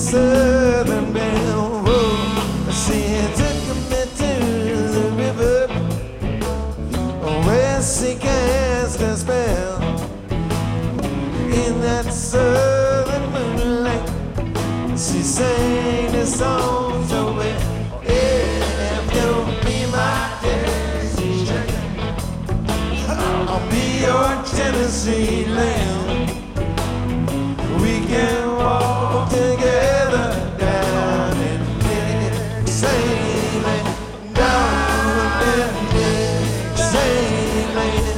Southern Belle. Whoa, she took me to the river where she cast a spell. In that southern moonlight, she sang the song so well. If you'll be my Tennessee chicken, I'll be your Tennessee lamb. We can walk together down in Dixieland, down in Dixieland.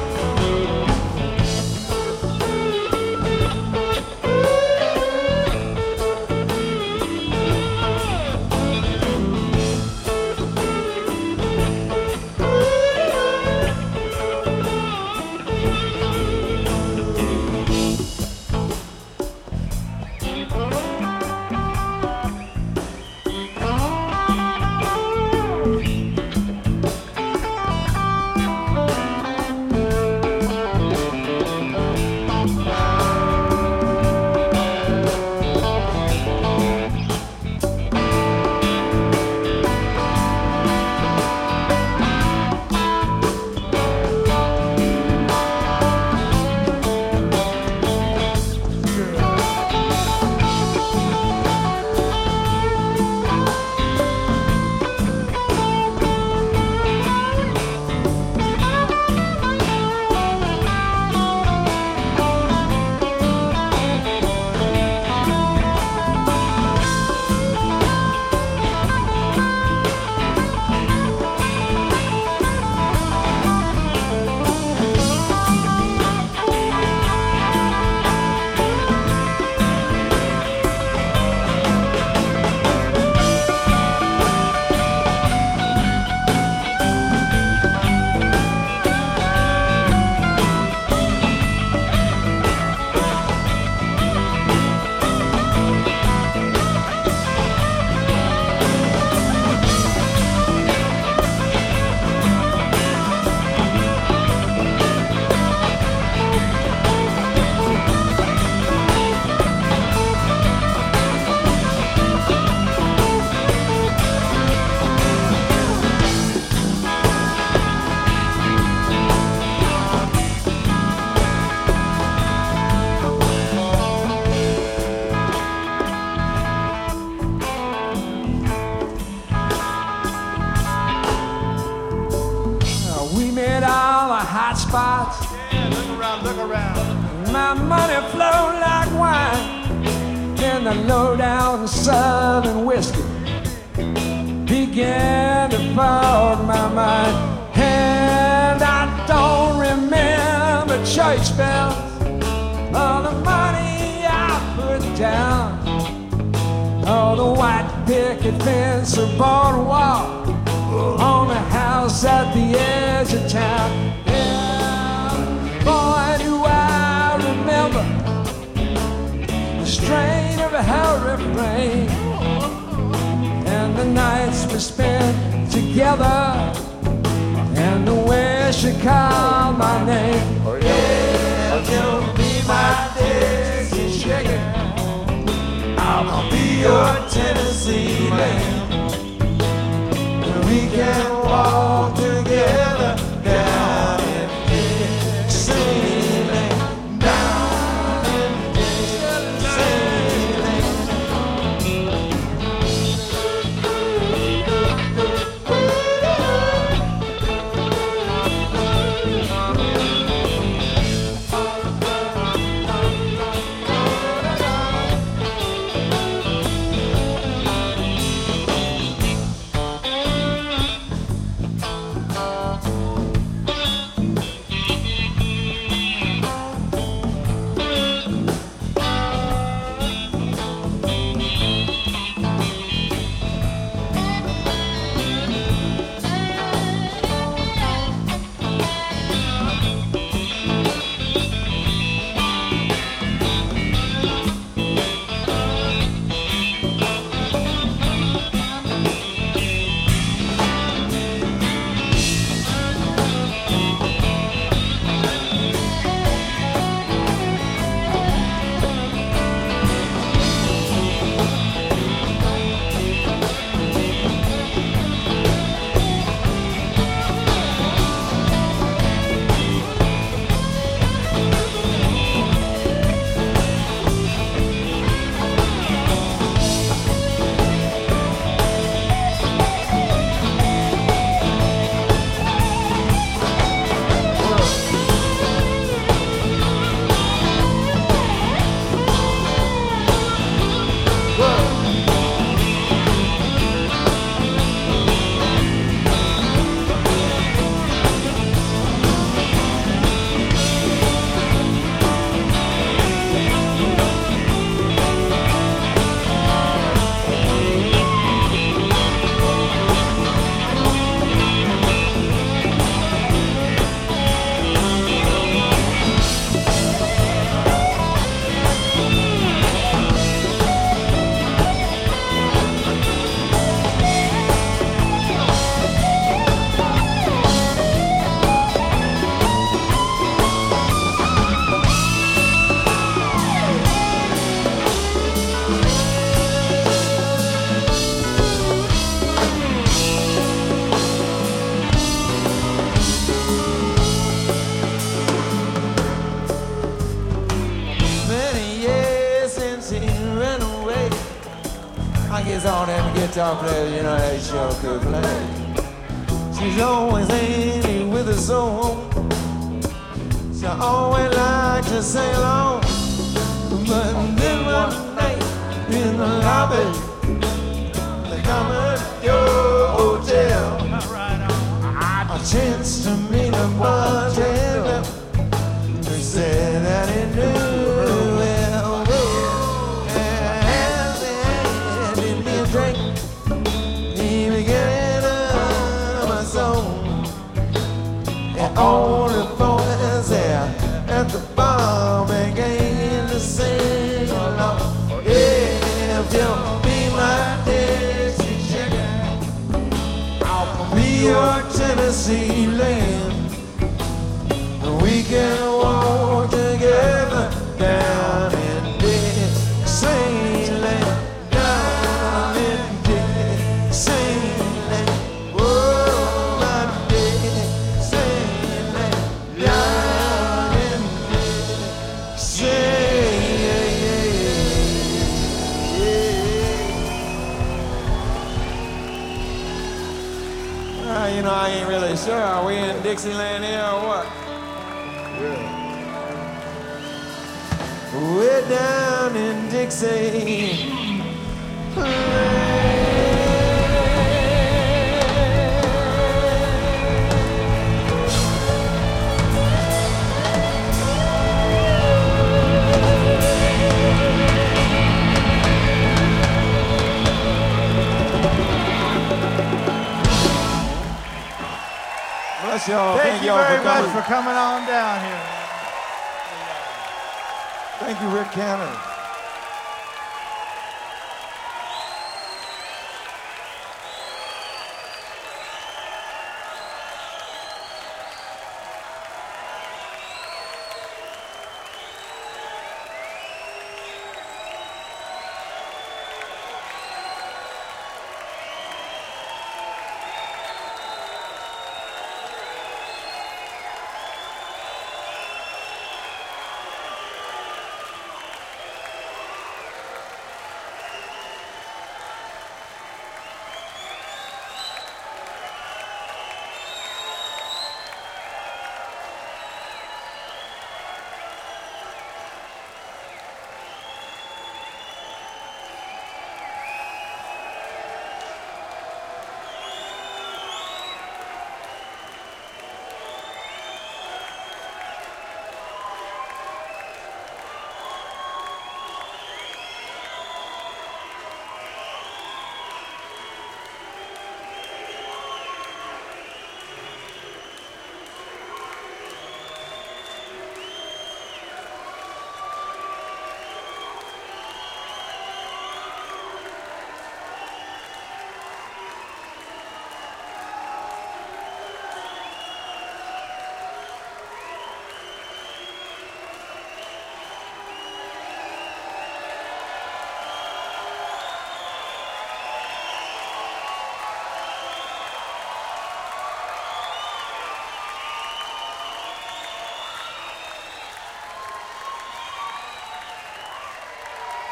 Hot spots. Yeah, look around, look around. My money flowed like wine, and the low-down southern whiskey began to fog my mind. And I don't remember church bells, all the money I put down, all the white picket fence, the boardwalk on the house at the edge of town. Boy, do I remember the strain of her refrain, and the nights we spent together, and the way she called my name. Oh, yeah, you'll be my Dixie chicken, I'll be your Tennessee lamb. We can walk together down in Dixieland, down in Dixieland. It's all them guitar players, you know, they sure could play. She's always Annie with a soul. She always like to sing along. But then one night in the lobby, they come at your hotel. I chanced to meet a bartender who said that he knew well. And he me a drink, he began to my soul. And all the boys there at the bar began to sing along. Yeah, if you'll be my Dixie chicken, I'll be your Tennessee lamb. We can walk together down in Dixieland, down in Dixieland. Oh, my Dixieland, down in Dixieland. You know, I ain't really sure. Are we in Dixieland here or what? We're down in Dixie. Bless y'all. Thank you very much for coming on down here. Thank you, Rick Cannon.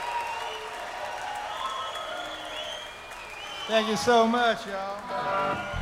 Thank you so much, y'all.